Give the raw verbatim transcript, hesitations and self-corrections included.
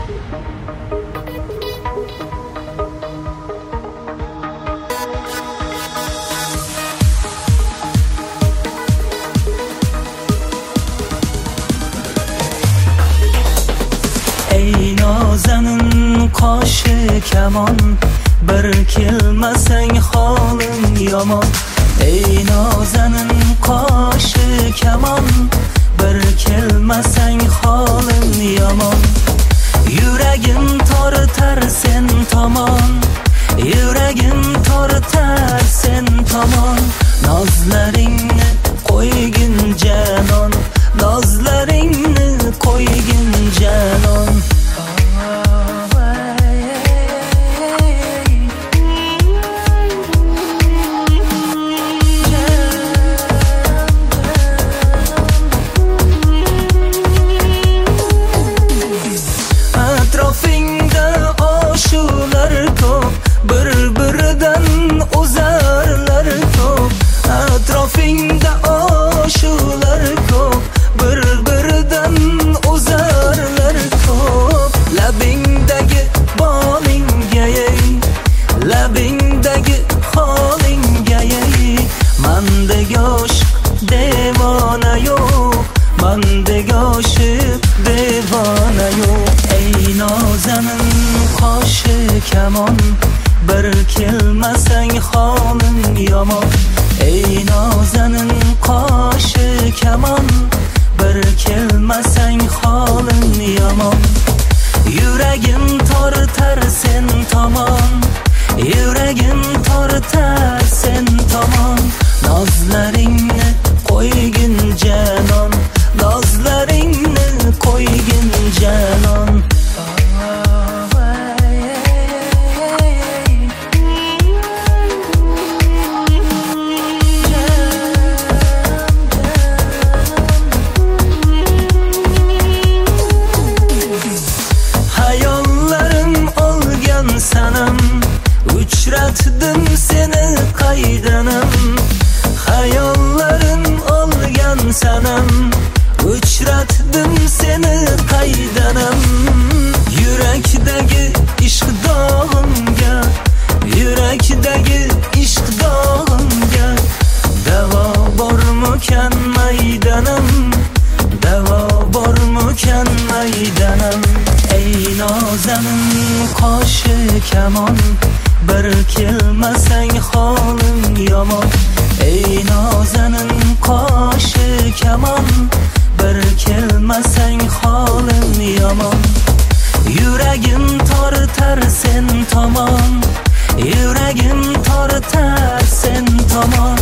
Ey nozanin qoshi kamon, bir kelmasang holim yomon. Ey nozanin qoshi kamon, bir kelmasang holim yomon. Yuragim tortar sen tomon, yuragim tortar sen tomon. Nozlaringni qo'ygin janon, nozlaringni qo'ygin janon. Atrofingda oshular ko'p, bir-biridan o'zarlar ko'p. Atrofingda oshular ko'p, bir-biridan o'zarlar ko'p. Labingdagi bolingga ey, labingdagi holingga ey. Mandagi oshiq devona yo'q, mandagi oshiq devona yo'q. Ey nozanin qoshi kamon, bir kelmasang holim yomon. Ey nozanin qoshi kamon, bir kelmasang holim yomon. Yuragim tortar sen tomon, yuragim tortar sen tomon. Nozlaringni qo'ygin janon, nozlaringni qo'ygin janon. Hayollarim olgan sanam, uchratdim seni qaydanam. Hayollarim olgan sanam, uchratdim seni qaydanam. Yurakdagi ishq dog'imga, yurakdagi ishq dog'imga davo bormikan maydanam, davo bormikan maydanam. Ey nozanin qoshi kamon, bir kelmasang holim yomon. Ey nozanin qoshi kamon, bir kelmasang holim yomon. Yuragim tortar sen tomon, yuragim tortar sen tomon.